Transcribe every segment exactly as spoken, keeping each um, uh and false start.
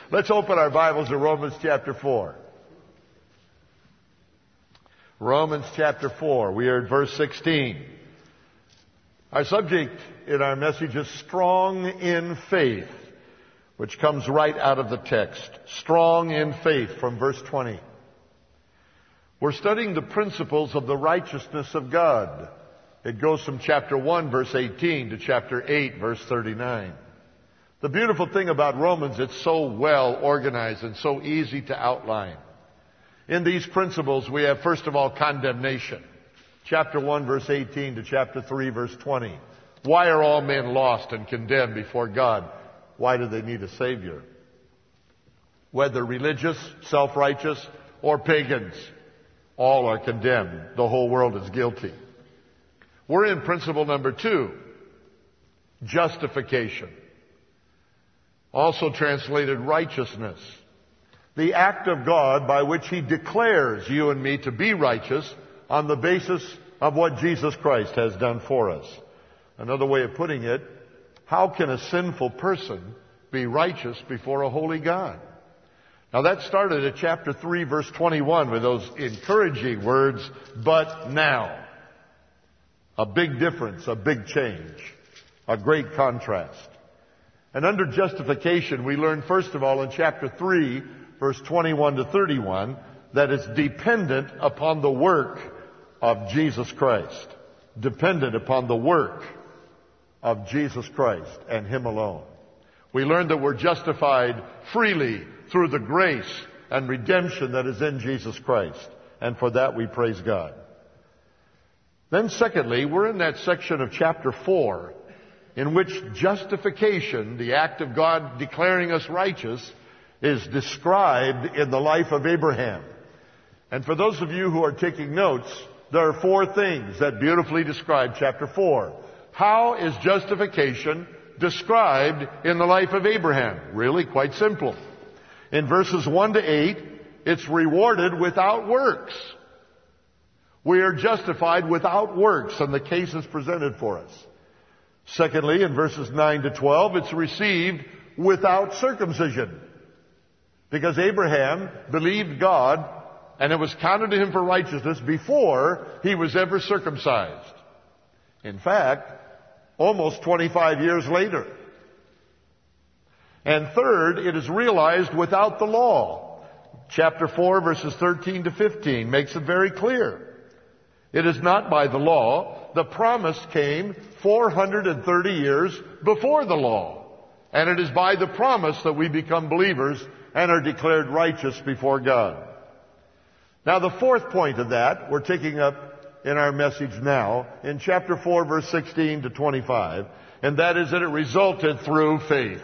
Let's open our Bibles to Romans chapter four. Romans chapter four. We are at verse sixteen. Our subject in our message is strong in faith, which comes right out of the text. Strong in faith from verse twenty. We're studying the principles of the righteousness of God. It goes from chapter one, verse eighteen to chapter eight, verse thirty-nine. The beautiful thing about Romans, it's so well organized and so easy to outline. In these principles, we have, first of all, condemnation. Chapter one, verse eighteen to chapter three, verse twenty. Why are all men lost and condemned before God? Why do they need a Savior? Whether religious, self-righteous, or pagans, all are condemned. The whole world is guilty. We're in principle number two, justification. Also translated righteousness. The act of God by which He declares you and me to be righteous on the basis of what Jesus Christ has done for us. Another way of putting it, how can a sinful person be righteous before a holy God? Now that started at chapter three, verse twenty-one with those encouraging words, but now. A big difference, a big change, a great contrast. And under justification, we learn first of all in chapter three, verse twenty-one to thirty-one, that it's dependent upon the work of Jesus Christ. Dependent upon the work of Jesus Christ and Him alone. We learn that we're justified freely through the grace and redemption that is in Jesus Christ. And for that we praise God. Then secondly, we're in that section of chapter four in which justification, the act of God declaring us righteous, is described in the life of Abraham. And for those of you who are taking notes, there are four things that beautifully describe chapter four. How is justification described in the life of Abraham? Really quite simple. In verses one to eight, it's rewarded without works. We are justified without works, and the case is presented for us. Secondly, in verses nine to twelve, it's received without circumcision. Because Abraham believed God, and it was counted to him for righteousness before he was ever circumcised. In fact, almost twenty-five years later. And third, it is realized without the law. Chapter four, verses thirteen to fifteen makes it very clear. It is not by the law. The promise came four hundred thirty years before the law. And it is by the promise that we become believers and are declared righteous before God. Now the fourth point of that, we're taking up in our message now, in chapter four, verse sixteen to twenty-five, and that is that it resulted through faith.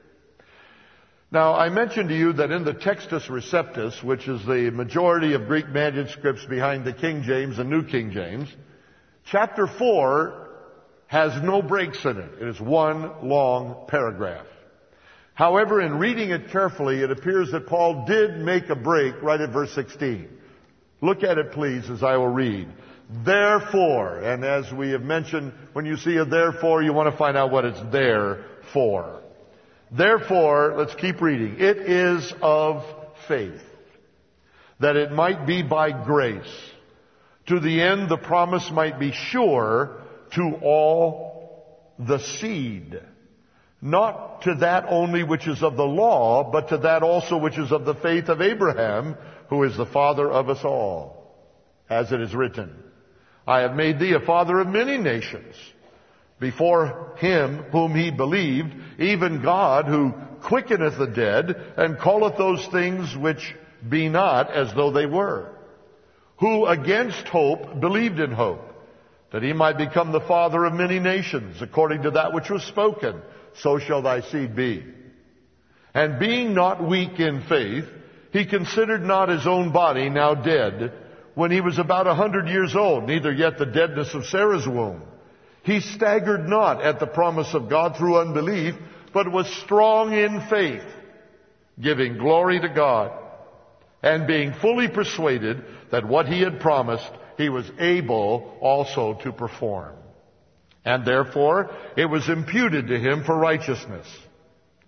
Now, I mentioned to you that in the Textus Receptus, which is the majority of Greek manuscripts behind the King James and New King James, chapter four has no breaks in it. It is one long paragraph. However, in reading it carefully, it appears that Paul did make a break right at verse sixteen. Look at it, please, as I will read. Therefore, and as we have mentioned, when you see a therefore, you want to find out what it's there for. Therefore, let's keep reading. It is of faith, that it might be by grace, to the end the promise might be sure to all the seed, not to that only which is of the law, but to that also which is of the faith of Abraham, who is the father of us all. As it is written, I have made thee a father of many nations, before him whom he believed, even God, who quickeneth the dead, and calleth those things which be not as though they were, who against hope believed in hope, that he might become the father of many nations, according to that which was spoken, so shall thy seed be. And being not weak in faith, he considered not his own body now dead, when he was about a hundred years old, neither yet the deadness of Sarah's womb. He staggered not at the promise of God through unbelief, but was strong in faith, giving glory to God, and being fully persuaded that what he had promised, he was able also to perform. And therefore, it was imputed to him for righteousness.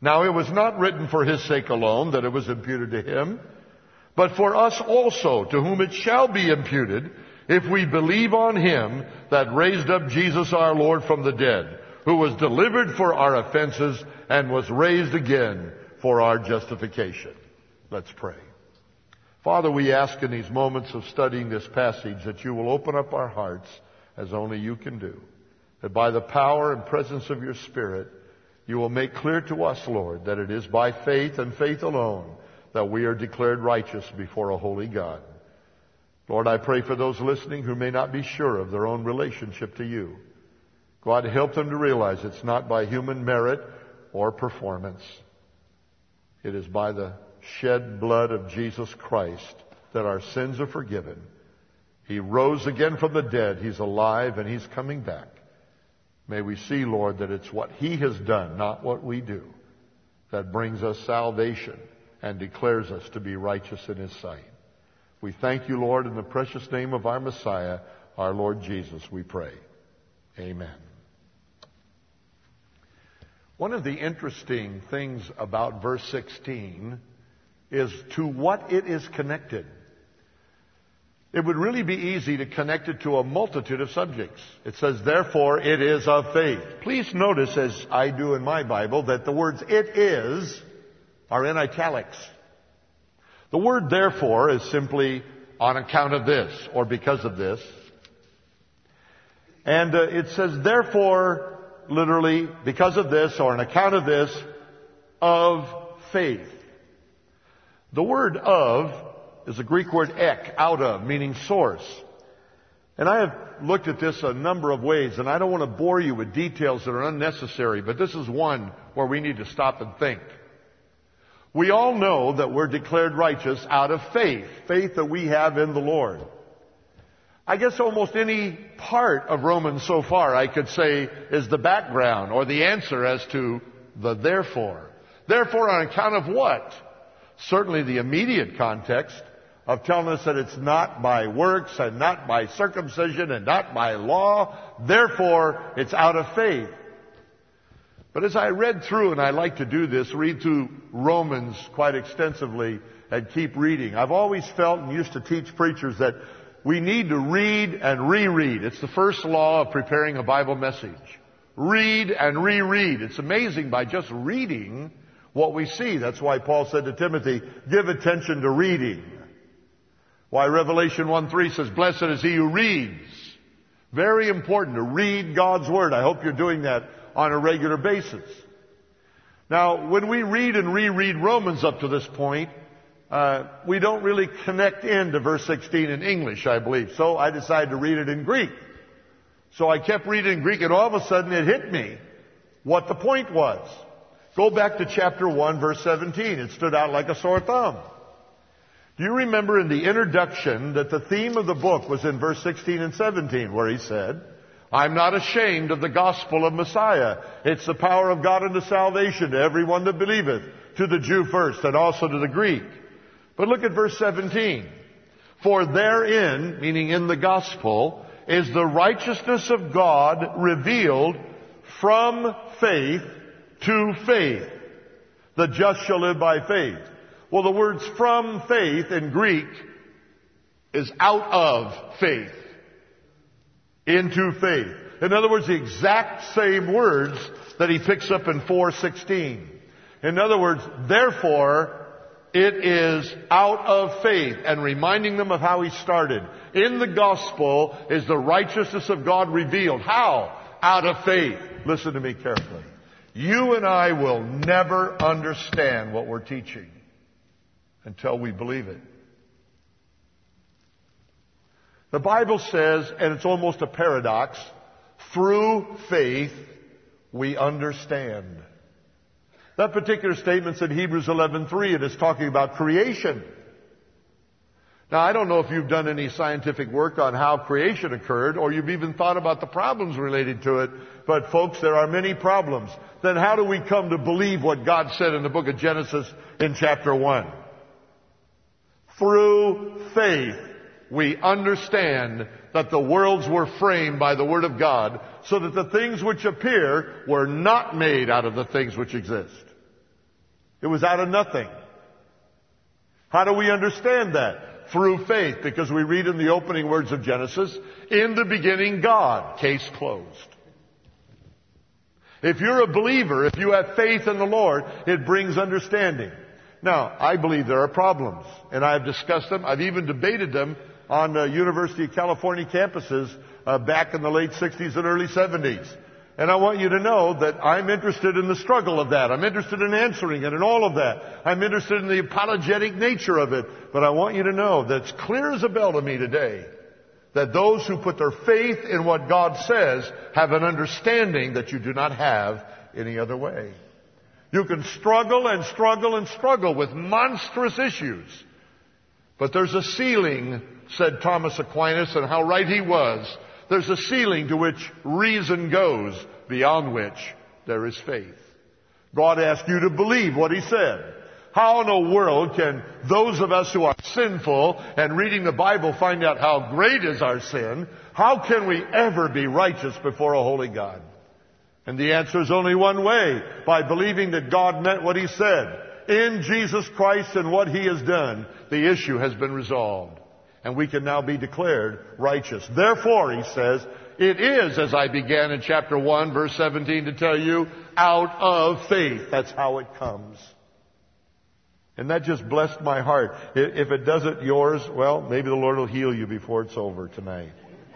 Now it was not written for his sake alone that it was imputed to him, but for us also, to whom it shall be imputed, if we believe on him that raised up Jesus our Lord from the dead, who was delivered for our offenses and was raised again for our justification. Let's pray. Father, we ask in these moments of studying this passage that you will open up our hearts as only you can do, that by the power and presence of your Spirit, you will make clear to us, Lord, that it is by faith and faith alone that we are declared righteous before a holy God. Lord, I pray for those listening who may not be sure of their own relationship to you. God, help them to realize it's not by human merit or performance. It is by the shed blood of Jesus Christ that our sins are forgiven. He rose again from the dead. He's alive and he's coming back. May we see, Lord, that it's what he has done, not what we do, that brings us salvation and declares us to be righteous in his sight. We thank you, Lord, in the precious name of our Messiah, our Lord Jesus, we pray. Amen. One of the interesting things about verse sixteen is to what it is connected. It would really be easy to connect it to a multitude of subjects. It says, therefore, it is of faith. Please notice, as I do in my Bible, that the words it is are in italics. The word therefore is simply on account of this or because of this. And uh, it says, therefore, literally, because of this or on account of this, of faith. The word of is a Greek word ek, out of, meaning source. And I have looked at this a number of ways, and I don't want to bore you with details that are unnecessary, but this is one where we need to stop and think. We all know that we're declared righteous out of faith, faith that we have in the Lord. I guess almost any part of Romans so far I could say is the background or the answer as to the therefore. Therefore, on account of what? Certainly the immediate context of telling us that it's not by works and not by circumcision and not by law. Therefore, it's out of faith. But as I read through, and I like to do this, read through Romans quite extensively and keep reading. I've always felt and used to teach preachers that we need to read and reread. It's the first law of preparing a Bible message. Read and reread. It's amazing by just reading what we see. That's why Paul said to Timothy, give attention to reading. Why Revelation one three says, blessed is he who reads. Very important to read God's Word. I hope you're doing that on a regular basis. Now, when we read and reread Romans up to this point, uh, we don't really connect into verse sixteen in English, I believe. So I decided to read it in Greek. So I kept reading in Greek, and all of a sudden it hit me what the point was. Go back to chapter one, verse seventeen. It stood out like a sore thumb. Do you remember in the introduction that the theme of the book was in verse sixteen and seventeen, where he said, I'm not ashamed of the gospel of Messiah. It's the power of God unto salvation to everyone that believeth, to the Jew first and also to the Greek. But look at verse seventeen. For therein, meaning in the gospel, is the righteousness of God revealed from faith to faith. The just shall live by faith. Well, the words from faith in Greek is out of faith. Into faith. In other words, the exact same words that he picks up in four sixteen. In other words, therefore, it is out of faith, and reminding them of how he started. In the gospel is the righteousness of God revealed. How? Out of faith. Listen to me carefully. You and I will never understand what we're teaching until we believe it. The Bible says, and it's almost a paradox, through faith we understand. That particular statement's in Hebrews eleven three. It is talking about creation. Now, I don't know if you've done any scientific work on how creation occurred, or you've even thought about the problems related to it. But folks, there are many problems. Then how do we come to believe what God said in the book of Genesis in chapter one? Through faith, we understand that the worlds were framed by the Word of God, so that the things which appear were not made out of the things which exist. It was out of nothing. How do we understand that? Through faith, because we read in the opening words of Genesis, in the beginning God, case closed. If you're a believer, if you have faith in the Lord, it brings understanding. Now, I believe there are problems, and I've discussed them. I've even debated them on uh, University of California campuses uh, back in the late sixties and early seventies. And I want you to know that I'm interested in the struggle of that. I'm interested in answering it and all of that. I'm interested in the apologetic nature of it. But I want you to know that it's clear as a bell to me today that those who put their faith in what God says have an understanding that you do not have any other way. You can struggle and struggle and struggle with monstrous issues. But there's a ceiling, said Thomas Aquinas, and how right he was. There's a ceiling to which reason goes, beyond which there is faith. God asked you to believe what He said. How in the world can those of us who are sinful and reading the Bible find out how great is our sin? How can we ever be righteous before a holy God? And the answer is only one way, by believing that God meant what He said. In Jesus Christ and what He has done, the issue has been resolved. And we can now be declared righteous. Therefore, he says, it is, as I began in chapter one, verse seventeen, to tell you, out of faith. That's how it comes. And that just blessed my heart. If it doesn't yours, well, maybe the Lord will heal you before it's over tonight.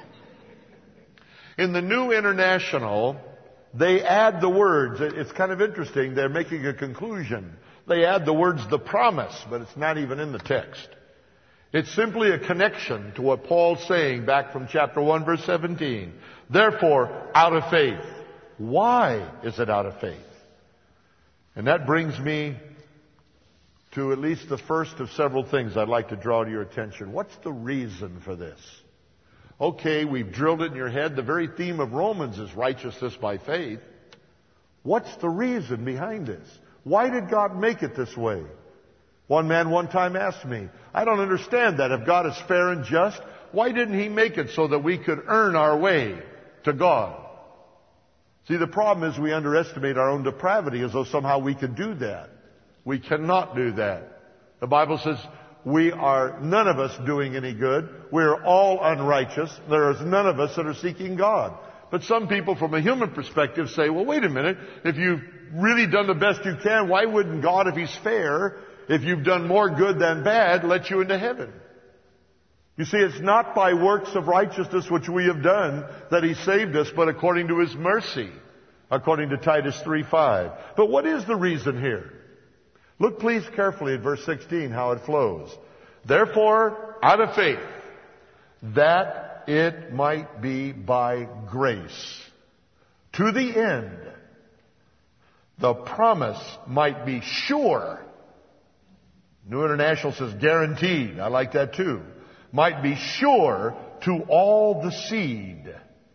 In the New International, they add the words. It's kind of interesting. They're making a conclusion. They add the words, the promise, but it's not even in the text. It's simply a connection to what Paul's saying back from chapter one, verse seventeen. Therefore, out of faith. Why is it out of faith? And that brings me to at least the first of several things I'd like to draw to your attention. What's the reason for this? Okay, we've drilled it in your head. The very theme of Romans is righteousness by faith. What's the reason behind this? Why did God make it this way? One man one time asked me, I don't understand that. If God is fair and just, why didn't He make it so that we could earn our way to God? See, the problem is we underestimate our own depravity as though somehow we could do that. We cannot do that. The Bible says we are none of us doing any good. We're all unrighteous. There is none of us that are seeking God. But some people from a human perspective say, well, wait a minute. If you've really done the best you can, why wouldn't God, if He's fair, if you've done more good than bad, let you into heaven? You see, it's not by works of righteousness which we have done that He saved us, but according to His mercy, according to Titus three five. But what is the reason here? Look please carefully at verse sixteen, how it flows. Therefore, out of faith, that it might be by grace, to the end, the promise might be sure. New International says guaranteed. I like that too. Might be sure to all the seed.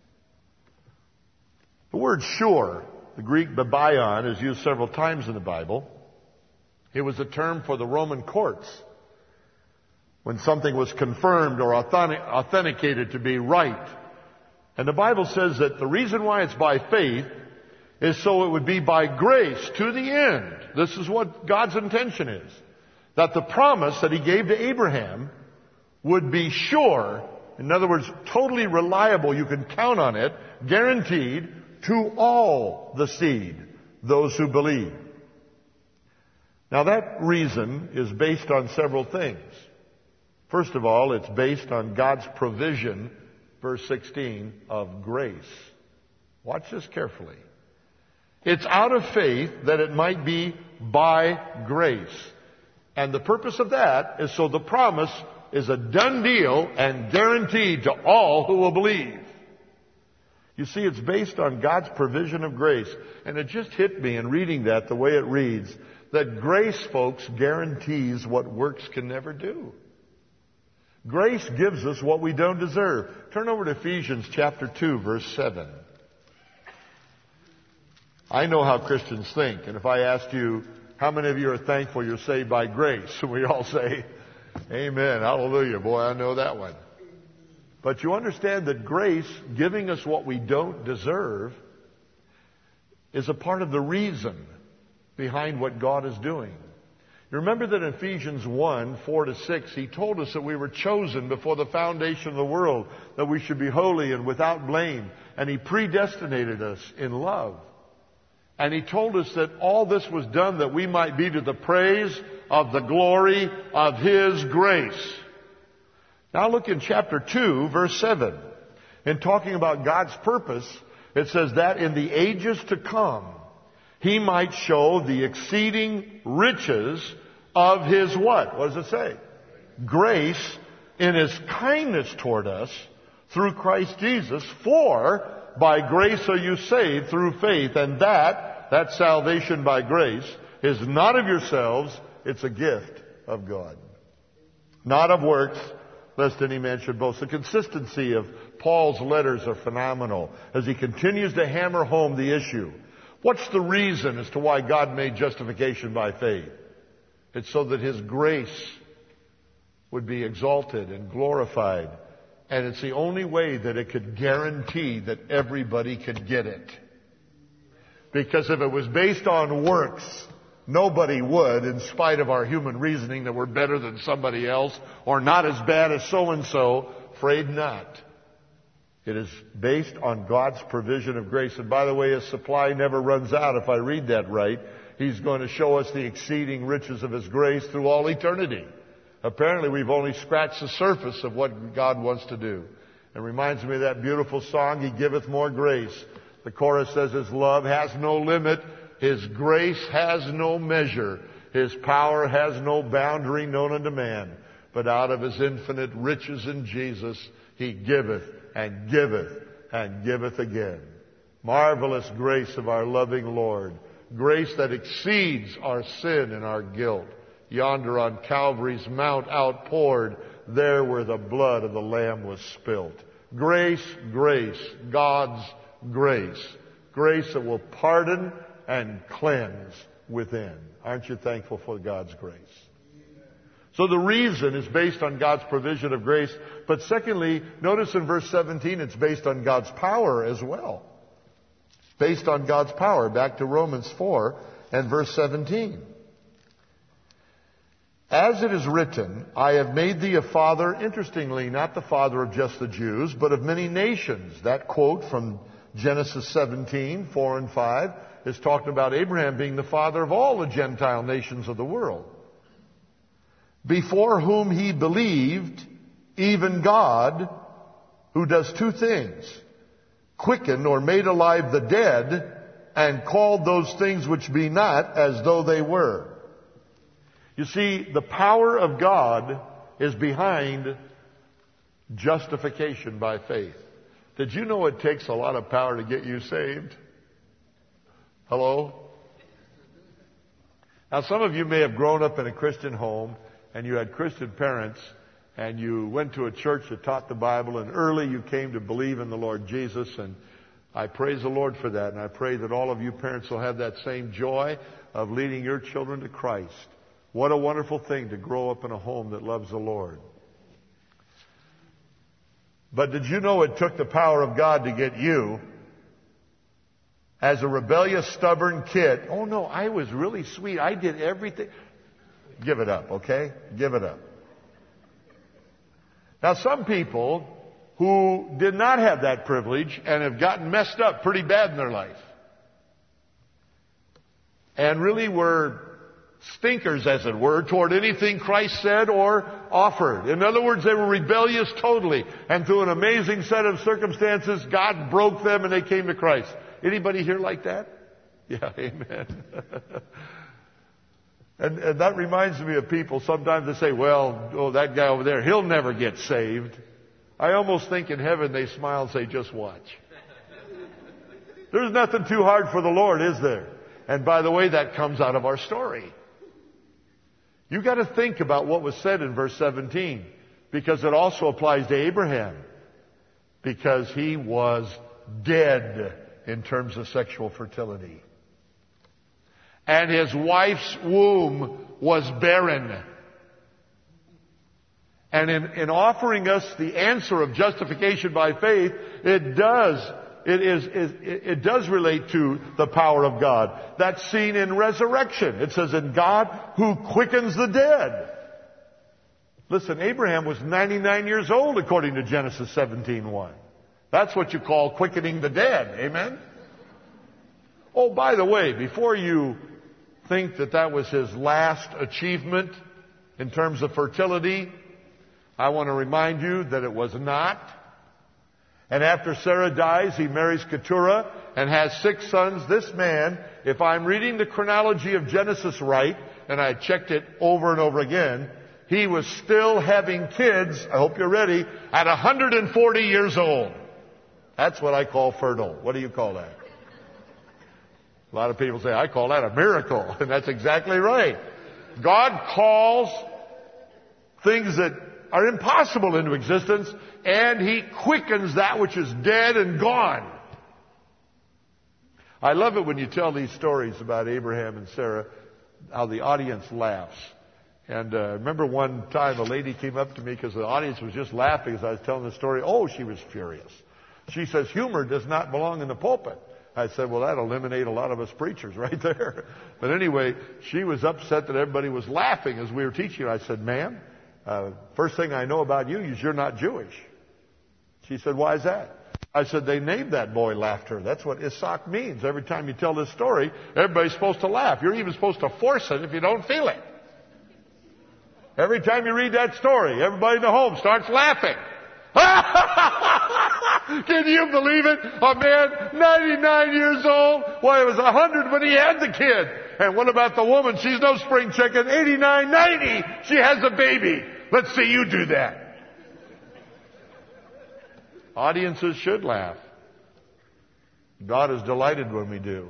The word sure, the Greek babion, is used several times in the Bible. It was a term for the Roman courts when something was confirmed or authentic, authenticated to be right. And the Bible says that the reason why it's by faith is so it would be by grace to the end. This is what God's intention is. That the promise that He gave to Abraham would be sure, in other words, totally reliable, you can count on it, guaranteed to all the seed, those who believe. Now that reason is based on several things. First of all, it's based on God's provision, verse sixteen, of grace. Watch this carefully. It's out of faith that it might be by grace. And the purpose of that is so the promise is a done deal and guaranteed to all who will believe. You see, it's based on God's provision of grace. And it just hit me in reading that, the way it reads, that grace, folks, guarantees what works can never do. Grace gives us what we don't deserve. Turn over to Ephesians chapter two, verse seven. I know how Christians think. And if I asked you, how many of you are thankful you're saved by grace? We all say, amen, hallelujah. Boy, I know that one. But you understand that grace, giving us what we don't deserve, is a part of the reason behind what God is doing. You remember that in Ephesians one, four to six, he told us that we were chosen before the foundation of the world, that we should be holy and without blame. And he predestinated us in love. And he told us that all this was done that we might be to the praise of the glory of his grace. Now look in chapter two, verse seven. In talking about God's purpose, it says that in the ages to come, he might show the exceeding riches of his what? What does it say? Grace in his kindness toward us through Christ Jesus. For by grace are you saved through faith, and that, that salvation by grace, is not of yourselves, it's a gift of God. Not of works, lest any man should boast. The consistency of Paul's letters are phenomenal as he continues to hammer home the issue. What's the reason as to why God made justification by faith? It's so that his grace would be exalted and glorified. And it's the only way that it could guarantee that everybody could get it. Because if it was based on works, nobody would, in spite of our human reasoning that we're better than somebody else or not as bad as so-and-so. Afraid not. It is based on God's provision of grace. And by the way, his supply never runs out, if I read that right. He's going to show us the exceeding riches of his grace through all eternity. Apparently, we've only scratched the surface of what God wants to do. It reminds me of that beautiful song, He Giveth More Grace. The chorus says, His love has no limit. His grace has no measure. His power has no boundary known unto man. But out of his infinite riches in Jesus, He giveth and giveth and giveth again. Marvelous grace of our loving Lord. Grace that exceeds our sin and our guilt. Yonder on Calvary's mount outpoured, there where the blood of the Lamb was spilt. Grace, grace, God's grace. Grace that will pardon and cleanse within. Aren't you thankful for God's grace? So the reason is based on God's provision of grace. But secondly, notice in verse seventeen, it's based on God's power as well. Based on God's power. Back to Romans four and verse seventeen. As it is written, I have made thee a father, interestingly, not the father of just the Jews, but of many nations. That quote from Genesis seventeen, four and five, is talking about Abraham being the father of all the Gentile nations of the world. Before whom he believed, even God, who does two things. Quickened or made alive the dead, and called those things which be not as though they were. You see, the power of God is behind justification by faith. Did you know it takes a lot of power to get you saved? Hello? Now, some of you may have grown up in a Christian home, and you had Christian parents, and you went to a church that taught the Bible, and early you came to believe in the Lord Jesus, and I praise the Lord for that, and I pray that all of you parents will have that same joy of leading your children to Christ. What a wonderful thing to grow up in a home that loves the Lord. But did you know it took the power of God to get you as a rebellious, stubborn kid? Oh no, I was really sweet. I did everything. Give it up, okay? Give it up. Now some people who did not have that privilege and have gotten messed up pretty bad in their life and really were stinkers, as it were, toward anything Christ said or offered. In other words, they were rebellious totally. And through an amazing set of circumstances, God broke them and they came to Christ. Anybody here like that? Yeah, amen. and, and that reminds me of people. Sometimes they say, well, oh, that guy over there, he'll never get saved. I almost think in heaven they smile and say, just watch. There's nothing too hard for the Lord, is there? And by the way, that comes out of our story. You got to think about what was said in verse seventeen, because it also applies to Abraham, because he was dead in terms of sexual fertility. And his wife's womb was barren. And in, in offering us the answer of justification by faith, it does it is, is it does relate to the power of God. That's seen in resurrection. It says, in God who quickens the dead. Listen, Abraham was ninety-nine years old according to Genesis seventeen one. That's what you call quickening the dead. Amen? Oh, by the way, before you think that that was his last achievement in terms of fertility, I want to remind you that it was not. And after Sarah dies, he marries Keturah and has six sons. This man, if I'm reading the chronology of Genesis right, and I checked it over and over again, he was still having kids, I hope you're ready, at one hundred forty years old. That's what I call fertile. What do you call that? A lot of people say, I call that a miracle. And that's exactly right. God calls things that are impossible into existence, and He quickens that which is dead and gone. I love it when you tell these stories about Abraham and Sarah, how the audience laughs. And uh, remember one time a lady came up to me because the audience was just laughing as I was telling the story. Oh, she was furious. She says, humor does not belong in the pulpit. I said, well, that'll eliminate a lot of us preachers right there. But anyway, she was upset that everybody was laughing as we were teaching. I said, ma'am, uh, first thing I know about you is you're not Jewish. She said, why is that? I said, they named that boy Laughter. That's what Isaac means. Every time you tell this story, everybody's supposed to laugh. You're even supposed to force it if you don't feel it. Every time you read that story, everybody in the home starts laughing. Can you believe it? A man, ninety-nine years old. Well, he was one hundred when he had the kid. And what about the woman? She's no spring chicken. eighty-nine, ninety. She has a baby. Let's see you do that. Audiences should laugh. God is delighted when we do.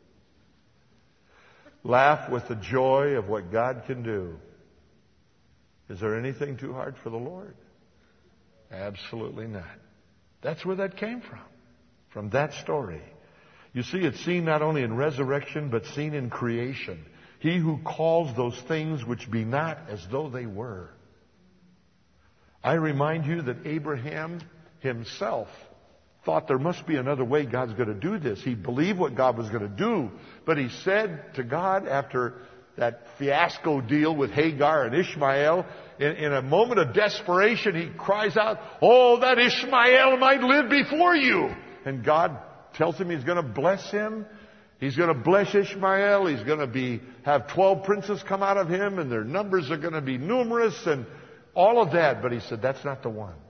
Laugh with the joy of what God can do. Is there anything too hard for the Lord? Absolutely not. That's where that came from. From that story. You see, it's seen not only in resurrection, but seen in creation. He who calls those things which be not as though they were. I remind you that Abraham himself thought there must be another way God's going to do this. He believed what God was going to do. But he said to God after that fiasco deal with Hagar and Ishmael, in, in a moment of desperation, he cries out, oh, that Ishmael might live before you. And God tells him He's going to bless him. He's going to bless Ishmael. He's going to be have twelve princes come out of him, and their numbers are going to be numerous, and all of that. But he said, that's not the one.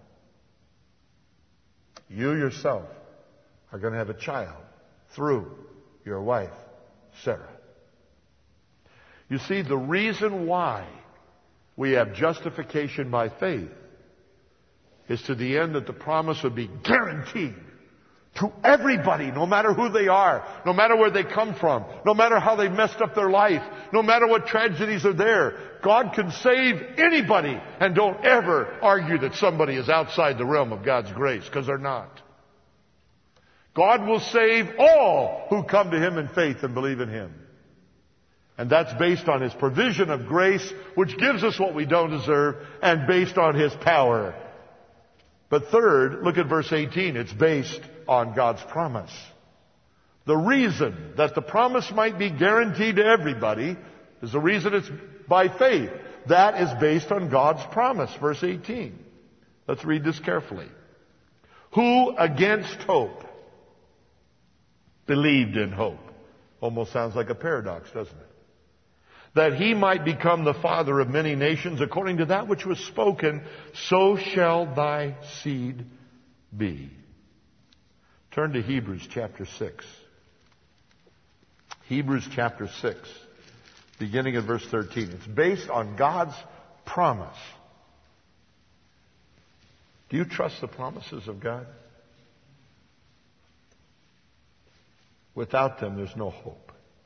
You yourself are going to have a child through your wife, Sarah. You see, the reason why we have justification by faith is to the end that the promise would be guaranteed to everybody, no matter who they are, no matter where they come from, no matter how they messed up their life, no matter what tragedies are there. God can save anybody, and don't ever argue that somebody is outside the realm of God's grace, because they're not. God will save all who come to Him in faith and believe in Him. And that's based on His provision of grace, which gives us what we don't deserve, and based on His power. But third, look at verse eighteen. It's based on God's promise. The reason that the promise might be guaranteed to everybody is the reason it's by faith. That is based on God's promise. Verse eighteen. Let's read this carefully. Who against hope believed in hope? Almost sounds like a paradox, doesn't it? That he might become the father of many nations, according to that which was spoken, so shall thy seed be. Turn to Hebrews chapter six. Hebrews chapter six, beginning at verse thirteen. It's based on God's promise. Do you trust the promises of God? Without them, there's no hope.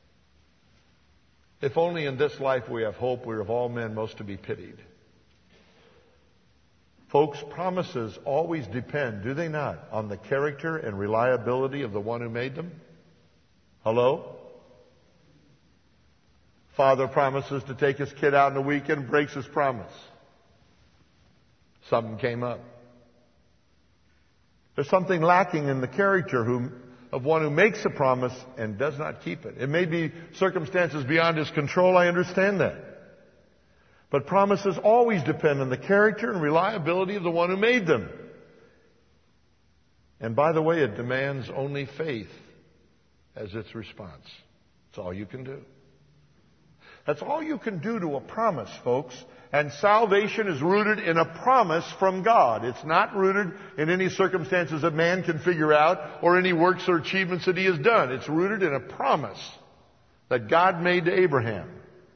If only in this life we have hope, we are of all men most to be pitied. Folks, promises always depend, do they not, on the character and reliability of the one who made them? Hello? Father promises to take his kid out in the weekend, breaks his promise. Something came up. There's something lacking in the character who, of one who makes a promise and does not keep it. It may be circumstances beyond his control, I understand that. But promises always depend on the character and reliability of the one who made them. And by the way, it demands only faith as its response. That's all you can do. That's all you can do to a promise, folks. And salvation is rooted in a promise from God. It's not rooted in any circumstances that man can figure out or any works or achievements that he has done. It's rooted in a promise that God made to Abraham.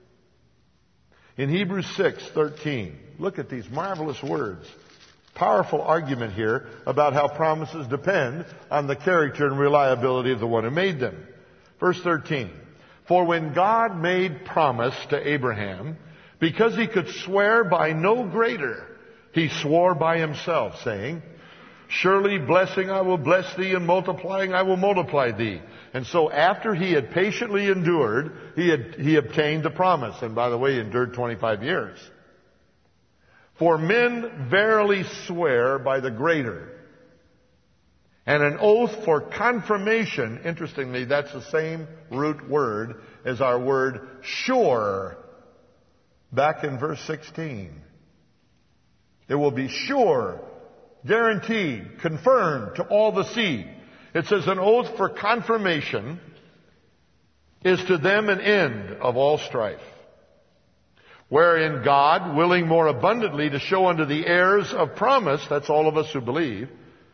In Hebrews six thirteen, look at these marvelous words. Powerful argument here about how promises depend on the character and reliability of the one who made them. Verse thirteen, for when God made promise to Abraham, because he could swear by no greater, he swore by himself, saying, surely blessing I will bless thee, and multiplying I will multiply thee. And so after he had patiently endured, he had, he obtained the promise. And by the way, he endured twenty-five years. For men verily swear by the greater. And an oath for confirmation, interestingly, that's the same root word as our word sure back in verse sixteen. It will be sure, guaranteed, confirmed to all the seed. It says an oath for confirmation is to them an end of all strife. Wherein God, willing more abundantly to show unto the heirs of promise, that's all of us who believe,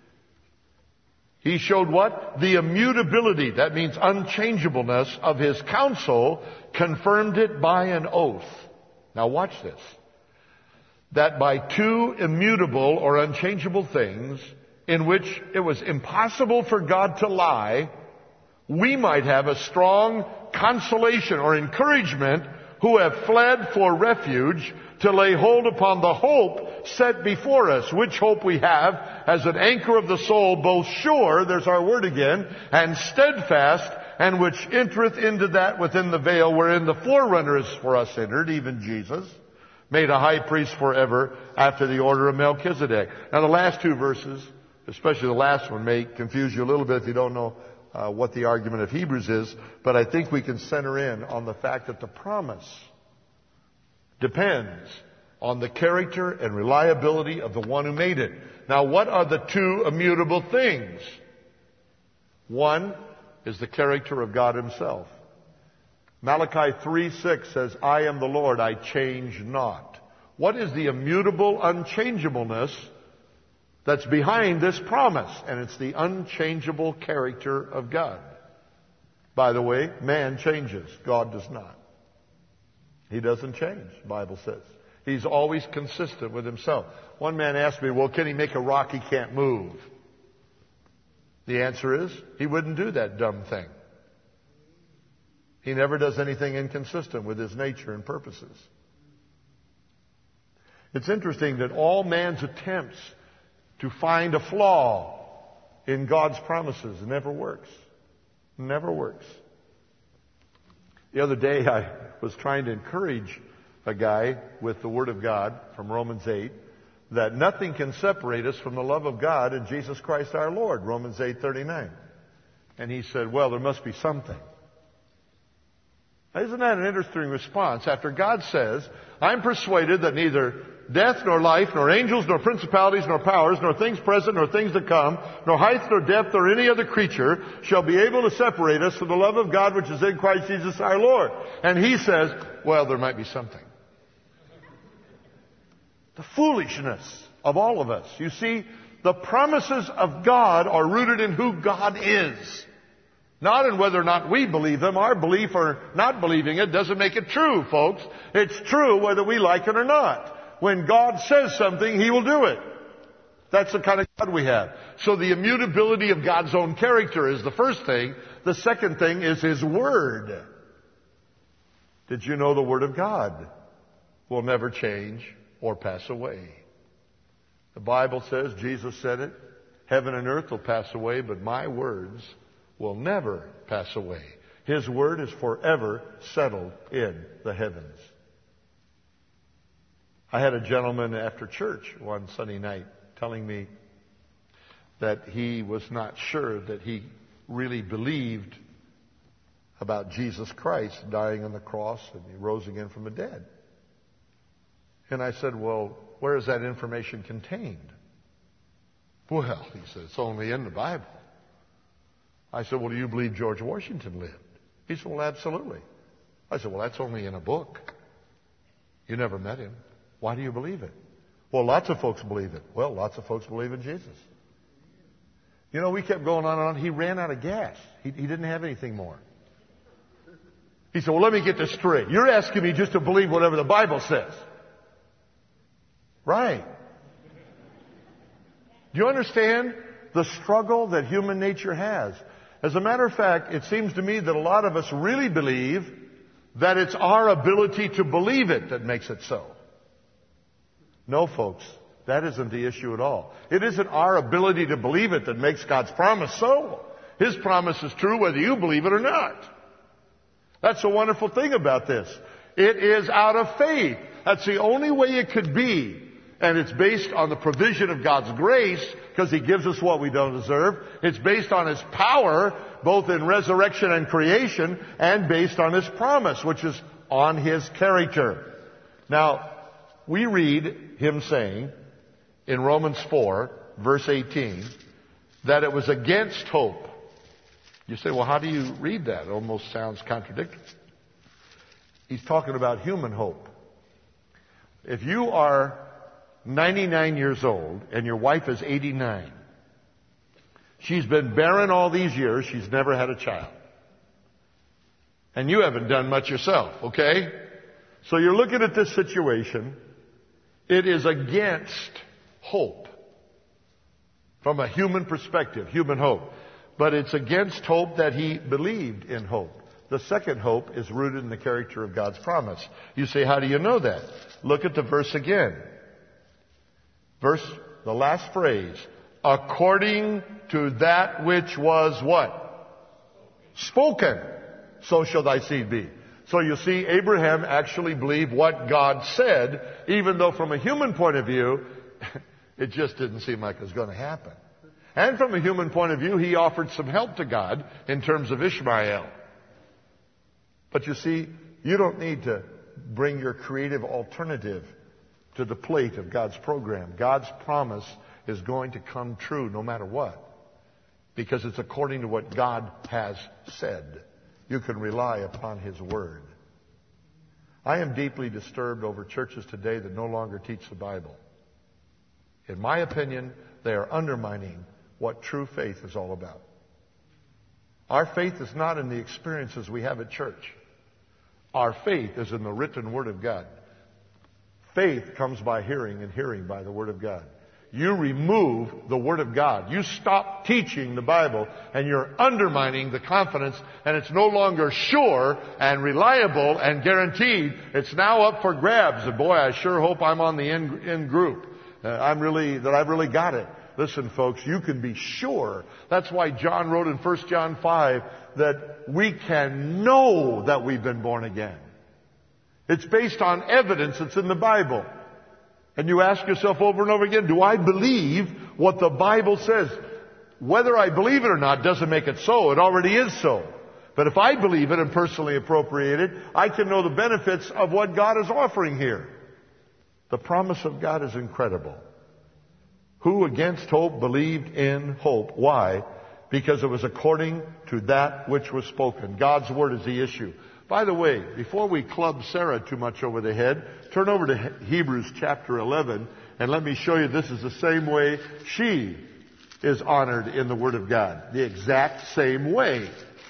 he showed what? The immutability, that means unchangeableness of his counsel, confirmed it by an oath. Now watch this. That by two immutable or unchangeable things, in which it was impossible for God to lie, we might have a strong consolation or encouragement who have fled for refuge to lay hold upon the hope set before us, which hope we have as an anchor of the soul, both sure, there's our word again, and steadfast, and which entereth into that within the veil wherein the forerunner is for us entered, even Jesus, made a high priest forever after the order of Melchizedek. Now the last two verses, especially the last one, may confuse you a little bit if you don't know uh, what the argument of Hebrews is, but I think we can center in on the fact that the promise depends on the character and reliability of the one who made it. Now, what are the two immutable things? One is the character of God himself. Malachi three six says, I am the Lord, I change not. What is the immutable unchangeableness that's behind this promise? And it's the unchangeable character of God. By the way, man changes. God does not. He doesn't change, the Bible says. He's always consistent with himself. One man asked me, well, can he make a rock he can't move? The answer is, he wouldn't do that dumb thing. He never does anything inconsistent with his nature and purposes. It's interesting that all man's attempts to find a flaw in God's promises never works. Never works. The other day I was trying to encourage a guy with the Word of God from Romans eight that nothing can separate us from the love of God in Jesus Christ our Lord, Romans eight thirty-nine. And he said, well, there must be something. Now, isn't that an interesting response? After God says, I'm persuaded that neither death nor life, nor angels, nor principalities, nor powers, nor things present, nor things to come, nor height, nor depth, nor any other creature shall be able to separate us from the love of God which is in Christ Jesus our Lord. And he says, well, there might be something. The foolishness of all of us. You see, the promises of God are rooted in who God is. Not in whether or not we believe them. Our belief or not believing it doesn't make it true, folks. It's true whether we like it or not. When God says something, He will do it. That's the kind of God we have. So the immutability of God's own character is the first thing. The second thing is His Word. Did you know the Word of God will never change or pass away? The Bible says, Jesus said it, heaven and earth will pass away, but my words will never pass away. His Word is forever settled in the heavens. I had a gentleman after church one Sunday night telling me that he was not sure that he really believed about Jesus Christ dying on the cross and he rose again from the dead. And I said, well, where is that information contained? Well, he said, it's only in the Bible. I said, well, do you believe George Washington lived? He said, well, absolutely. I said, well, that's only in a book. You never met him. Why do you believe it? Well, lots of folks believe it. Well, lots of folks believe in Jesus. You know, we kept going on and on. He ran out of gas. He, he didn't have anything more. He said, well, let me get this straight. You're asking me just to believe whatever the Bible says. Right. Do you understand the struggle that human nature has? As a matter of fact, it seems to me that a lot of us really believe that it's our ability to believe it that makes it so. No, folks, that isn't the issue at all. It isn't our ability to believe it that makes God's promise so. His promise is true whether you believe it or not. That's the wonderful thing about this. It is out of faith. That's the only way it could be. And it's based on the provision of God's grace, because He gives us what we don't deserve. It's based on His power, both in resurrection and creation, and based on His promise, which is on His character. Now, we read Him saying in Romans four, verse eighteen, that it was against hope. You say, well, how do you read that? It almost sounds contradictory. He's talking about human hope. If you are ninety-nine years old and your wife is eighty-nine, she's been barren all these years, she's never had a child. And you haven't done much yourself, okay? So you're looking at this situation. It is against hope. From a human perspective, human hope. But it's against hope that he believed in hope. The second hope is rooted in the character of God's promise. You say, how do you know that? Look at the verse again. Verse, the last phrase. According to that which was what? Spoken. So shall thy seed be. So you see, Abraham actually believed what God said, even though from a human point of view, it just didn't seem like it was going to happen. And from a human point of view, he offered some help to God in terms of Ishmael. But you see, you don't need to bring your creative alternative to the plate of God's program. God's promise is going to come true no matter what, because it's according to what God has said. You can rely upon His Word. I am deeply disturbed over churches today that no longer teach the Bible. In my opinion, they are undermining what true faith is all about. Our faith is not in the experiences we have at church. Our faith is in the written Word of God. Faith comes by hearing, and hearing by the Word of God. You remove the Word of God. You stop teaching the Bible, and you're undermining the confidence, and it's no longer sure and reliable and guaranteed. It's now up for grabs. And boy, I sure hope I'm on the in, in group. Uh, I'm really, that I've really got it. Listen, folks, you can be sure. That's why John wrote in First John five that we can know that we've been born again. It's based on evidence that's in the Bible. And you ask yourself over and over again, do I believe what the Bible says? Whether I believe it or not doesn't make it so. It already is so. But if I believe it and personally appropriate it, I can know the benefits of what God is offering here. The promise of God is incredible. Who against hope believed in hope? Why? Because it was according to that which was spoken. God's Word is the issue. By the way, before we club Sarah too much over the head, turn over to Hebrews chapter eleven, and let me show you this is the same way she is honored in the Word of God. The exact same way.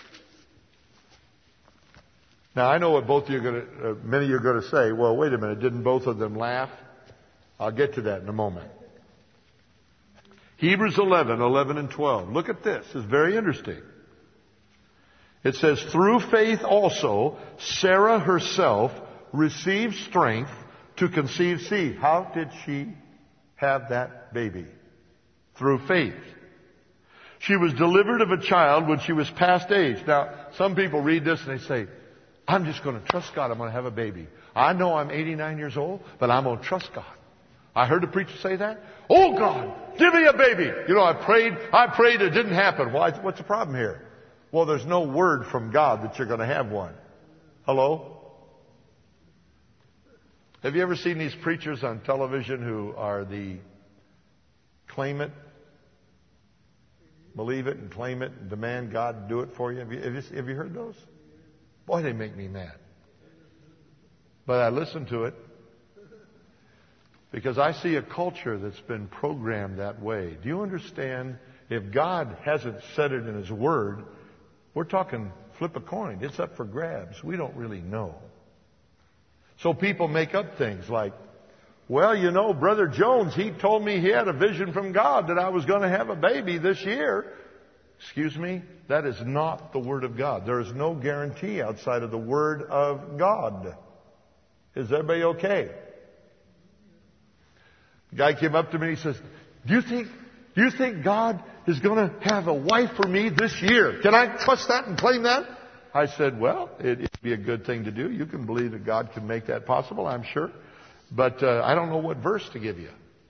Now, I know what both of you are going to, uh, many of you are going to say, well, wait a minute, didn't both of them laugh? I'll get to that in a moment. Hebrews eleven, eleven and twelve. Look at this. It's very interesting. It says, through faith also, Sarah herself received strength to conceive seed. How did she have that baby? Through faith. She was delivered of a child when she was past age. Now, some people read this and they say, I'm just going to trust God. I'm going to have a baby. I know I'm eighty-nine years old, but I'm going to trust God. I heard a preacher say that. Oh God, give me a baby. You know, I prayed, I prayed, it didn't happen. Why? What's the problem here? Well, there's no word from God that you're going to have one. Hello? Have you ever seen these preachers on television who are the claim it, believe it, and claim it, and demand God do it for you? Have you, have you, have you heard those? Boy, they make me mad. But I listen to it because I see a culture that's been programmed that way. Do you understand? If God hasn't said it in His Word, we're talking flip a coin. It's up for grabs. We don't really know. So people make up things like, well, you know, Brother Jones, he told me he had a vision from God that I was going to have a baby this year. Excuse me? That is not the Word of God. There is no guarantee outside of the Word of God. Is everybody okay? The guy came up to me and he says, do you think, do you think God is going to have a wife for me this year? Can I trust that and claim that? I said, well, it, it'd be a good thing to do. You can believe that God can make that possible, I'm sure. But uh, I don't know what verse to give you.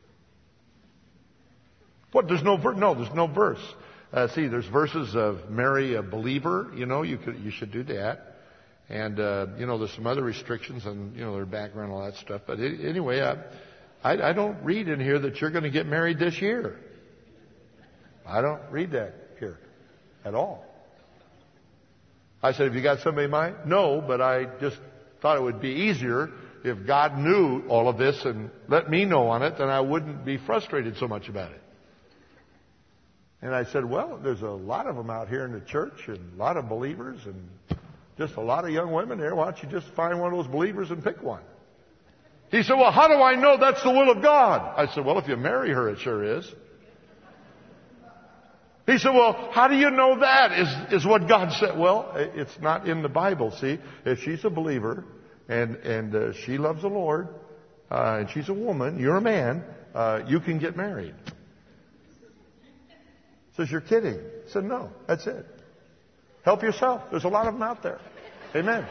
What? There's no verse? No, there's no verse. Uh, see, there's verses of marry a believer. You know, you could, you should do that. And, uh, you know, there's some other restrictions on, you know, their background and all that stuff. But it, anyway, uh, I, I don't read in here that you're going to get married this year. I don't read that here at all. I said, have you got somebody in mind? No, but I just thought it would be easier if God knew all of this and let me know on it, then I wouldn't be frustrated so much about it. And I said, well, there's a lot of them out here in the church and a lot of believers and just a lot of young women there. Why don't you just find one of those believers and pick one? He said, well, how do I know that's the will of God? I said, well, if you marry her, it sure is. He said, well, how do you know that is, is what God said? Well, it's not in the Bible, see. If she's a believer and, and uh, she loves the Lord, uh, and she's a woman, you're a man, uh, you can get married. Says, you're kidding. I said, no, that's it. Help yourself. There's a lot of them out there. Amen.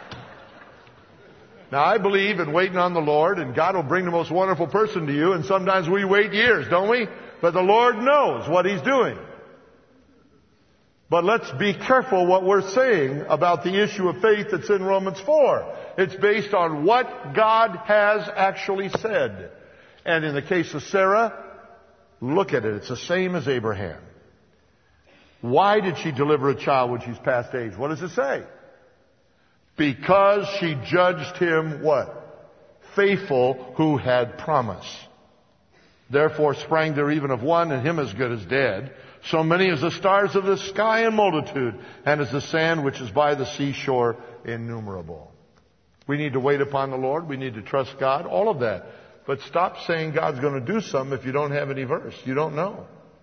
Now, I believe in waiting on the Lord, and God will bring the most wonderful person to you, and sometimes we wait years, don't we? But the Lord knows what He's doing. But let's be careful what we're saying about the issue of faith that's in Romans four. It's based on what God has actually said. And in the case of Sarah, look at it. It's the same as Abraham. Why did she deliver a child when she's past age? What does it say? Because she judged him what? Faithful who had promised. Therefore sprang there even of one, and him as good as dead. So many as the stars of the sky in multitude, and as the sand which is by the seashore innumerable. We need to wait upon the Lord. We need to trust God. All of that. But stop saying God's going to do something if you don't have any verse. You don't know.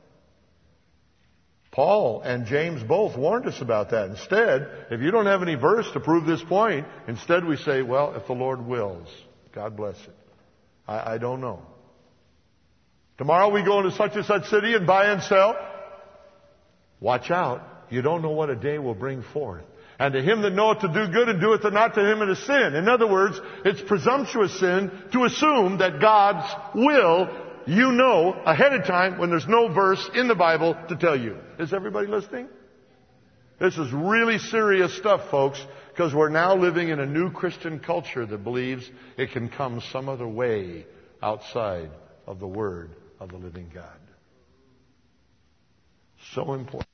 Paul and James both warned us about that. Instead, if you don't have any verse to prove this point, instead we say, well, if the Lord wills, God bless it. I, I don't know. Tomorrow we go into such and such city and buy and sell. Watch out. You don't know what a day will bring forth. And to him that knoweth to do good and doeth it not, to him it is sin. In other words, it's presumptuous sin to assume that God's will, you know ahead of time when there's no verse in the Bible to tell you. Is everybody listening? This is really serious stuff, folks, because we're now living in a new Christian culture that believes it can come some other way outside of the Word of the living God. So important.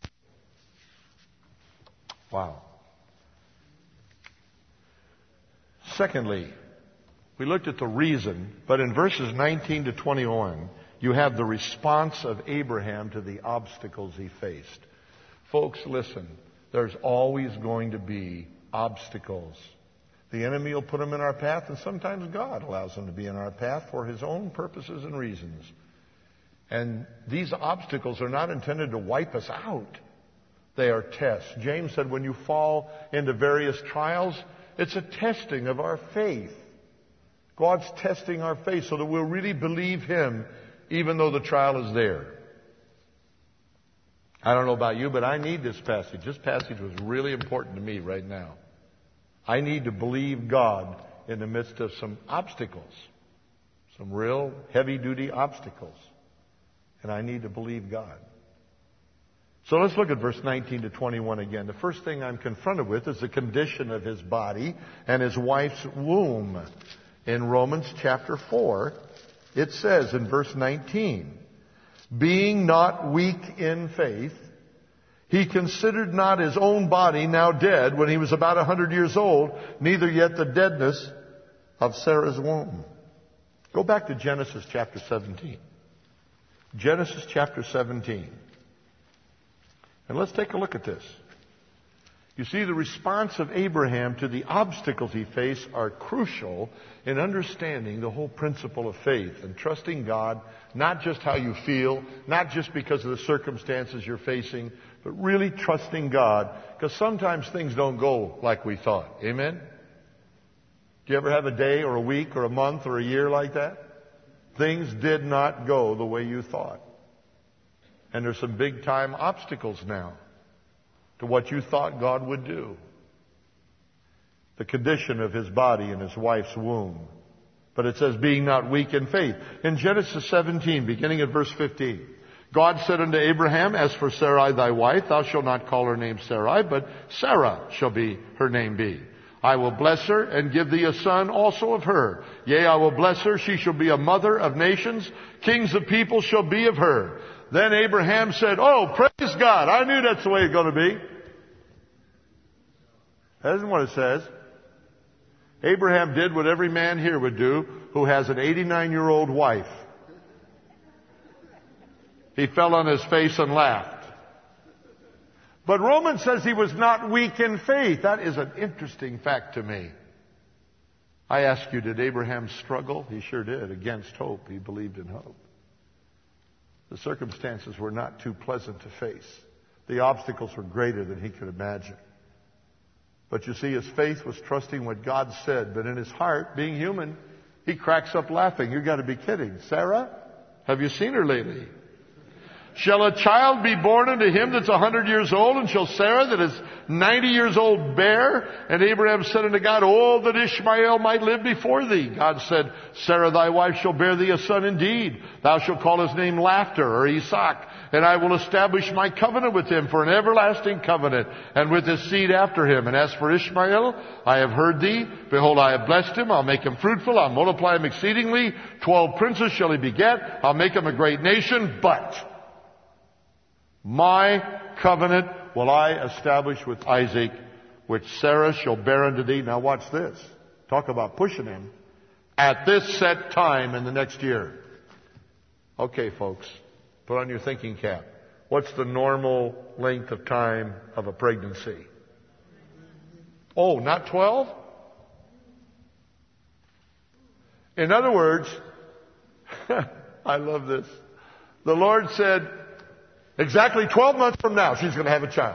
Wow. Secondly, we looked at the reason, but in verses nineteen to twenty-one, you have the response of Abraham to the obstacles he faced. Folks, listen, there's always going to be obstacles. The enemy will put them in our path, and sometimes God allows them to be in our path for His own purposes and reasons. And these obstacles are not intended to wipe us out. They are tests. James said when you fall into various trials, it's a testing of our faith. God's testing our faith so that we'll really believe Him even though the trial is there. I don't know about you, but I need this passage. This passage was really important to me right now. I need to believe God in the midst of some obstacles. Some real heavy-duty obstacles. And I need to believe God. So let's look at verse nineteen to twenty-one again. The first thing I'm confronted with is the condition of his body and his wife's womb. In Romans chapter four, it says in verse nineteen, being not weak in faith, he considered not his own body now dead when he was about a hundred years old, neither yet the deadness of Sarah's womb. Go back to Genesis chapter seventeen. Genesis chapter seventeen. And let's take a look at this. You see, the response of Abraham to the obstacles he faced are crucial in understanding the whole principle of faith and trusting God, not just how you feel, not just because of the circumstances you're facing, but really trusting God, because sometimes things don't go like we thought. Amen? Do you ever have a day or a week or a month or a year like that? Things did not go the way you thought. And there's some big time obstacles now to what you thought God would do. The condition of his body and his wife's womb. But it says, being not weak in faith. In Genesis seventeen, beginning at verse fifteen, God said unto Abraham, as for Sarai thy wife, thou shalt not call her name Sarai, but Sarah shall be her name be. I will bless her and give thee a son also of her. Yea, I will bless her. She shall be a mother of nations. Kings of people shall be of her. Then Abraham said, oh, praise God. I knew that's the way it's going to be. That isn't what it says. Abraham did what every man here would do who has an eighty-nine-year-old wife. He fell on his face and laughed. But Romans says he was not weak in faith. That is an interesting fact to me. I ask you, did Abraham struggle? He sure did. Against hope. He believed in hope. The circumstances were not too pleasant to face. The obstacles were greater than he could imagine. But you see, his faith was trusting what God said. But in his heart, being human, he cracks up laughing. You've got to be kidding. Sarah? Have you seen her lately? Shall a child be born unto him that's a hundred years old, and shall Sarah that is ninety years old bear? And Abraham said unto God, oh, that Ishmael might live before thee. God said, Sarah thy wife shall bear thee a son indeed. Thou shalt call his name Laughter, or Isaac. And I will establish my covenant with him for an everlasting covenant, and with his seed after him. And as for Ishmael, I have heard thee. Behold, I have blessed him. I'll make him fruitful. I'll multiply him exceedingly. Twelve princes shall he beget. I'll make him a great nation. But my covenant will I establish with Isaac, which Sarah shall bear unto thee. Now watch this. Talk about pushing him. At this set time in the next year. Okay, folks. Put on your thinking cap. What's the normal length of time of a pregnancy? Oh, not twelve? In other words, I love this. The Lord said, exactly twelve months from now, she's going to have a child.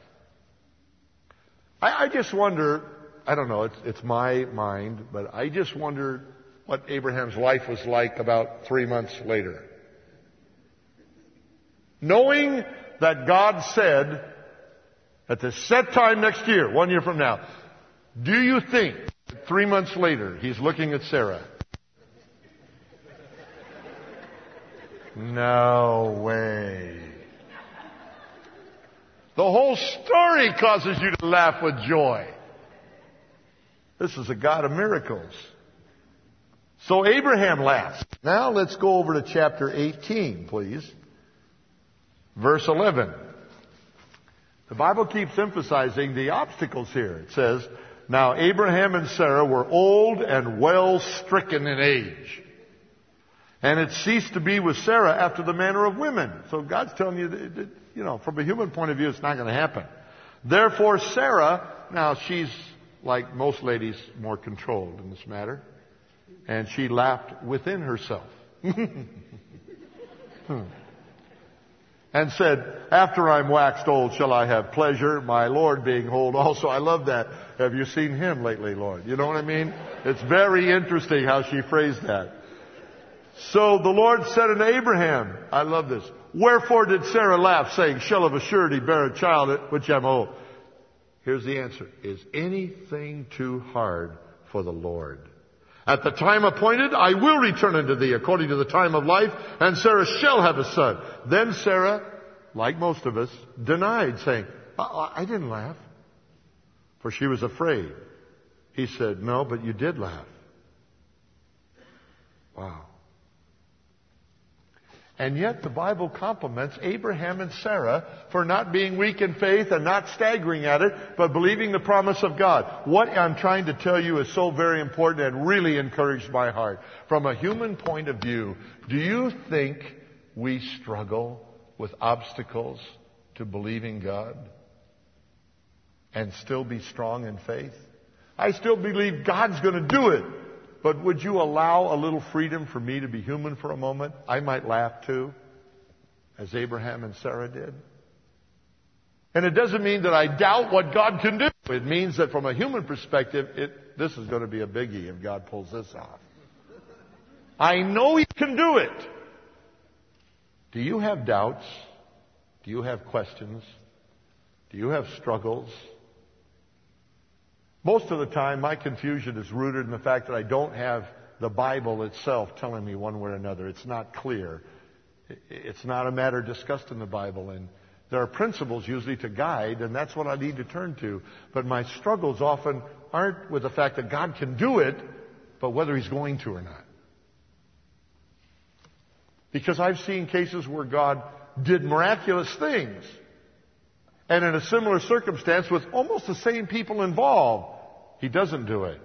I, I just wonder, I don't know, it's, it's my mind, but I just wonder what Abraham's life was like about three months later. Knowing that God said, at the set time next year, one year from now, do you think that three months later he's looking at Sarah? No way. The whole story causes you to laugh with joy. This is a God of miracles. So Abraham laughs. Now let's go over to chapter eighteen, please. Verse eleven. The Bible keeps emphasizing the obstacles here. It says, now Abraham and Sarah were old and well stricken in age. And it ceased to be with Sarah after the manner of women. So God's telling you that, you know, from a human point of view, it's not going to happen. Therefore, Sarah, now she's like most ladies, more controlled in this matter. And she laughed within herself. hmm. And said, after I'm waxed old, shall I have pleasure, my Lord being old also. I love that. Have you seen him lately, Lord? You know what I mean? It's very interesting how she phrased that. So the Lord said unto Abraham, I love this, wherefore did Sarah laugh, saying, shall of a surety bear a child at which I'm old? Here's the answer. Is anything too hard for the Lord? At the time appointed, I will return unto thee according to the time of life, and Sarah shall have a son. Then Sarah, like most of us, denied, saying, I, I didn't laugh. For she was afraid. He said, no, but you did laugh. Wow. And yet the Bible compliments Abraham and Sarah for not being weak in faith and not staggering at it, but believing the promise of God. What I'm trying to tell you is so very important and really encouraged my heart. From a human point of view, do you think we struggle with obstacles to believing God and still be strong in faith? I still believe God's going to do it. But would you allow a little freedom for me to be human for a moment? I might laugh too, as Abraham and Sarah did. And it doesn't mean that I doubt what God can do. It means that from a human perspective, it, this is going to be a biggie if God pulls this off. I know He can do it. Do you have doubts? Do you have questions? Do you have struggles? Most of the time, my confusion is rooted in the fact that I don't have the Bible itself telling me one way or another. It's not clear. It's not a matter discussed in the Bible. And there are principles usually to guide, and that's what I need to turn to. But my struggles often aren't with the fact that God can do it, but whether He's going to or not. Because I've seen cases where God did miraculous things. And in a similar circumstance with almost the same people involved, He doesn't do it.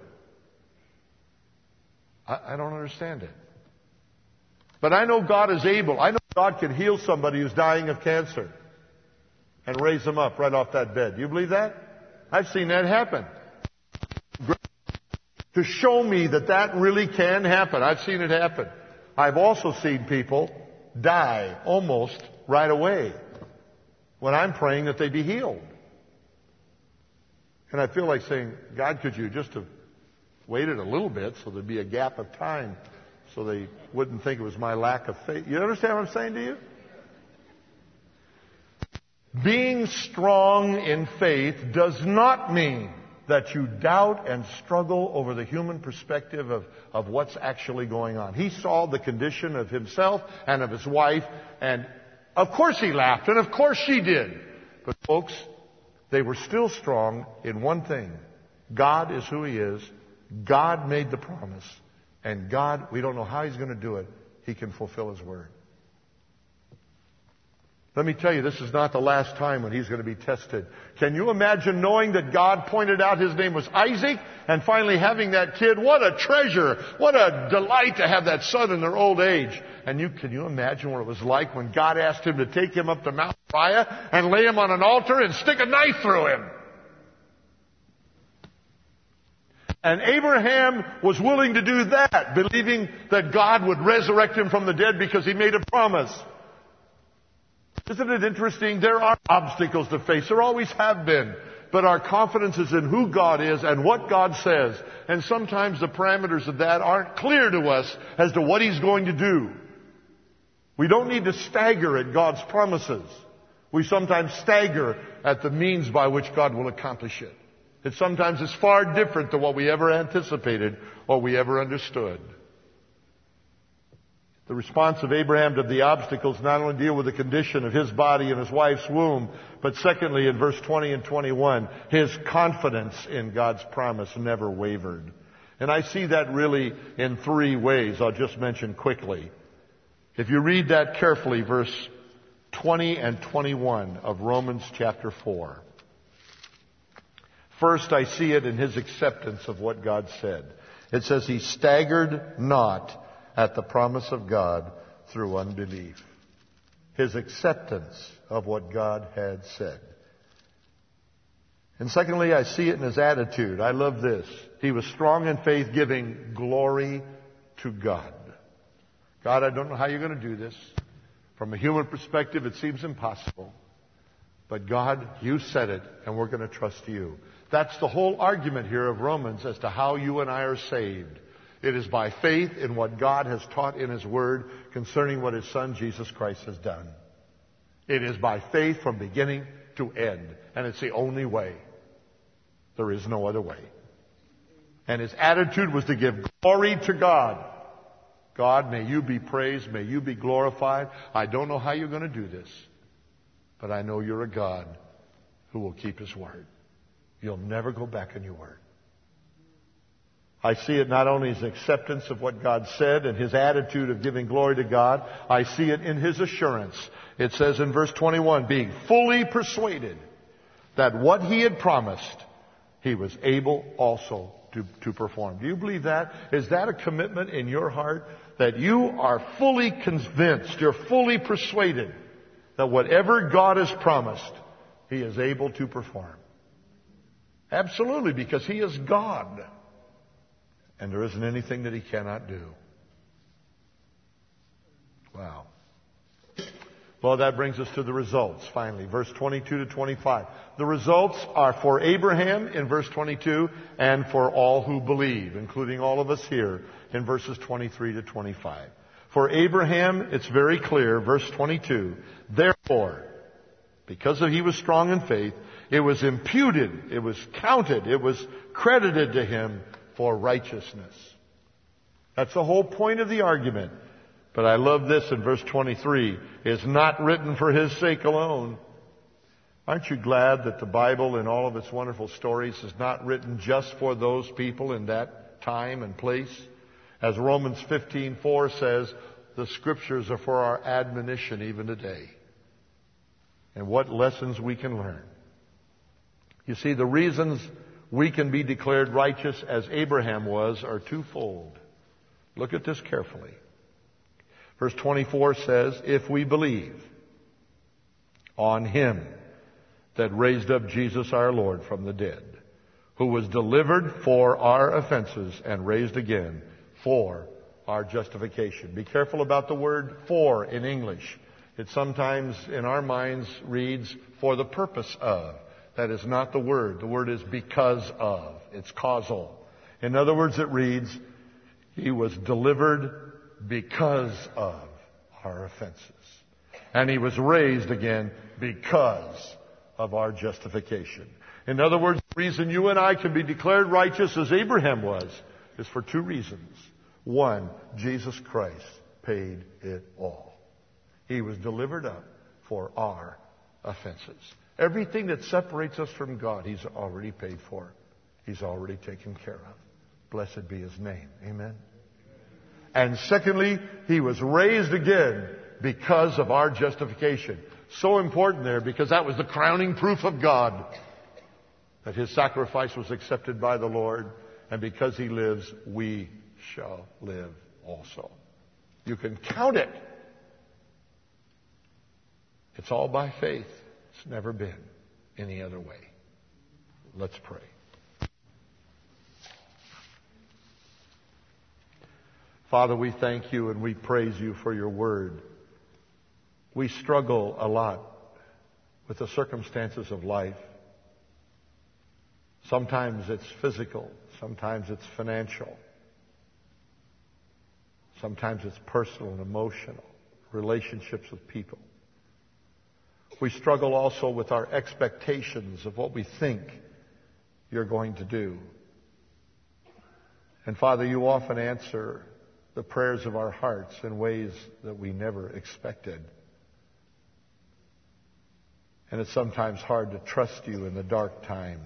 I, I don't understand it. But I know God is able. I know God can heal somebody who's dying of cancer and raise them up right off that bed. Do you believe that? I've seen that happen. To show me that that really can happen. I've seen it happen. I've also seen people die almost right away when I'm praying that they be healed. And I feel like saying, God, could you just have waited a little bit so there'd be a gap of time so they wouldn't think it was my lack of faith. You understand what I'm saying to you? Being strong in faith does not mean that you doubt and struggle over the human perspective of, of what's actually going on. He saw the condition of himself and of his wife, and of course he laughed, and of course she did. But folks, they were still strong in one thing. God is who He is. God made the promise. And God, we don't know how He's going to do it. He can fulfill His word. Let me tell you, this is not the last time when he's going to be tested. Can you imagine knowing that God pointed out his name was Isaac and finally having that kid? What a treasure. What a delight to have that son in their old age. And you, can you imagine what it was like when God asked him to take him up to Mount Moriah and lay him on an altar and stick a knife through him? And Abraham was willing to do that, believing that God would resurrect him from the dead because He made a promise. Isn't it interesting? There are obstacles to face. There always have been. But our confidence is in who God is and what God says. And sometimes the parameters of that aren't clear to us as to what He's going to do. We don't need to stagger at God's promises. We sometimes stagger at the means by which God will accomplish it. It sometimes is far different than what we ever anticipated or we ever understood. The response of Abraham to the obstacles not only deal with the condition of his body and his wife's womb, but secondly, in verse twenty and twenty-one, his confidence in God's promise never wavered. And I see that really in three ways I'll just mention quickly. If you read that carefully, verse twenty and twenty-one of Romans chapter four. First, I see it in his acceptance of what God said. It says, he staggered not at the promise of God through unbelief. His acceptance of what God had said. And secondly, I see it in his attitude. I love this. He was strong in faith, giving glory to God. God, I don't know how you're going to do this. From a human perspective, it seems impossible. But God, you said it, and we're going to trust you. That's the whole argument here of Romans as to how you and I are saved. It is by faith in what God has taught in His Word concerning what His Son, Jesus Christ, has done. It is by faith from beginning to end. And it's the only way. There is no other way. And his attitude was to give glory to God. God, may you be praised. May you be glorified. I don't know how you're going to do this, but I know you're a God who will keep his word. You'll never go back on your word. I see it not only as acceptance of what God said and his attitude of giving glory to God, I see it in his assurance. It says in verse twenty-one, being fully persuaded that what he had promised, he was able also to, to perform. Do you believe that? Is that a commitment in your heart that you are fully convinced, you're fully persuaded that whatever God has promised, he is able to perform? Absolutely, because he is God. And there isn't anything that he cannot do. Wow. Well, that brings us to the results, finally. Verse twenty-two to twenty-five. The results are for Abraham in verse twenty-two and for all who believe, including all of us here in verses twenty-three to twenty-five. For Abraham, it's very clear, verse twenty-two, therefore, because he was strong in faith, it was imputed, it was counted, it was credited to him for righteousness. That's the whole point of the argument. But I love this in verse twenty-three. It's not written for his sake alone. Aren't you glad that the Bible in all of its wonderful stories is not written just for those people in that time and place? As Romans fifteen four says, the Scriptures are for our admonition even today. And what lessons we can learn. You see, the reasons we can be declared righteous as Abraham was are twofold. Look at this carefully. Verse twenty-four says, if we believe on him that raised up Jesus our Lord from the dead, who was delivered for our offenses and raised again for our justification. Be careful about the word for in English. It sometimes in our minds reads for the purpose of. That is not the word. The word is because of. It's causal. In other words, it reads, he was delivered because of our offenses. And he was raised again because of our justification. In other words, the reason you and I can be declared righteous as Abraham was is for two reasons. One, Jesus Christ paid it all. He was delivered up for our offenses. Everything that separates us from God, he's already paid for. He's already taken care of. Blessed be his name. Amen. And secondly, he was raised again because of our justification. So important there, because that was the crowning proof of God that his sacrifice was accepted by the Lord. And because he lives, we shall live also. You can count it. It's all by faith. It's never been any other way. Let's pray. Father, we thank you and we praise you for your word. We struggle a lot with the circumstances of life. Sometimes it's physical. Sometimes it's financial. Sometimes it's personal and emotional. Relationships with people. We struggle also with our expectations of what we think you're going to do. And Father, you often answer the prayers of our hearts in ways that we never expected. And it's sometimes hard to trust you in the dark times.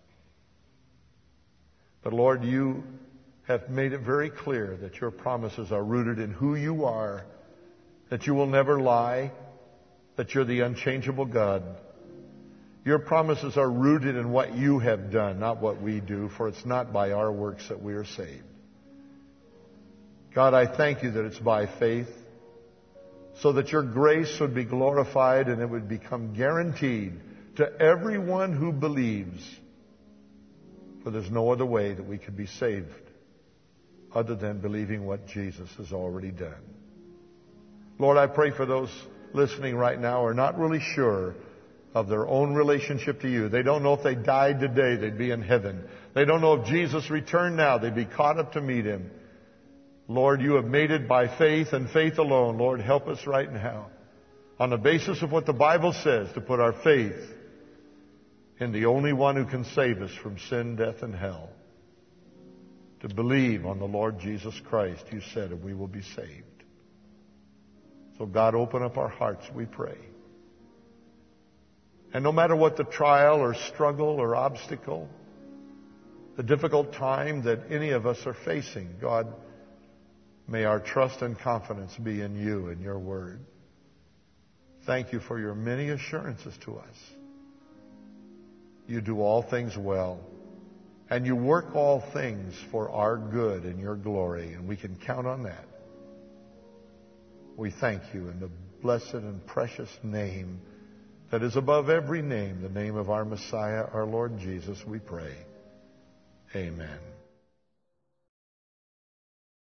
But Lord, you have made it very clear that your promises are rooted in who you are, that you will never lie, that you're the unchangeable God. Your promises are rooted in what you have done, not what we do, for it's not by our works that we are saved. God, I thank you that it's by faith, so that your grace would be glorified and it would become guaranteed to everyone who believes. For there's no other way that we could be saved other than believing what Jesus has already done. Lord, I pray for those listening right now who are not really sure of their own relationship to you. They don't know if they died today, they'd be in heaven. They don't know if Jesus returned now, they'd be caught up to meet him. Lord, you have made it by faith and faith alone. Lord, help us right now, on the basis of what the Bible says, to put our faith in the only one who can save us from sin, death, and hell. to believe on the Lord Jesus Christ, you said, and we will be saved. So God, open up our hearts, we pray. And no matter what the trial or struggle or obstacle, the difficult time that any of us are facing, God, may our trust and confidence be in you and your word. Thank you for your many assurances to us. You do all things well, and you work all things for our good and your glory, and we can count on that. We thank you in the blessed and precious name that is above every name, the name of our Messiah, our Lord Jesus, we pray. Amen.